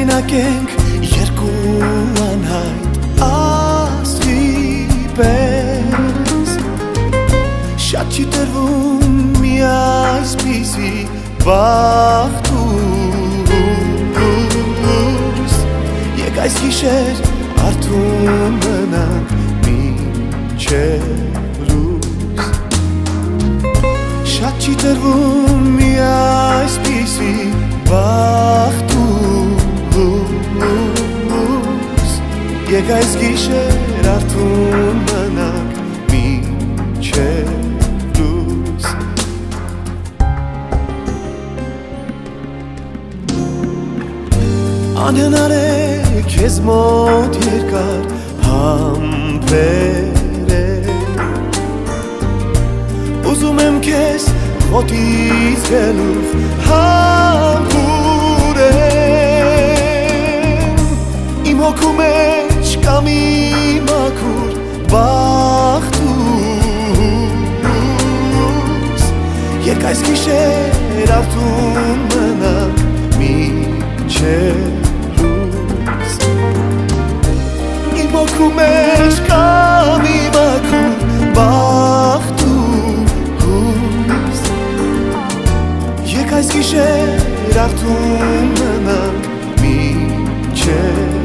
Կհեղինակենք երկու անհայտ աստղի պես Շատ չի տրվում մի այսպիսի բախտուս Եկ այս գիշեր արթուն մնանք մինչև լույս Շատ չի տրվում մի այսպիսի բախտուս Եկ այս գիշեր արթուն մնանք մինչև լույս Անհնար է քեզ մոտ երկար համբերել Ուզում եմ քեզ ոտից գլուխ համբուրել Իմ հոգու մեջ կա մի մաքուր բախտուս Եկ այս գիշեր արթուն մնանք մինչև Իմ հոգու մեջ կա մի մաքուր բախտուս Եկ այս գիշեր արթուն մնանք մինչև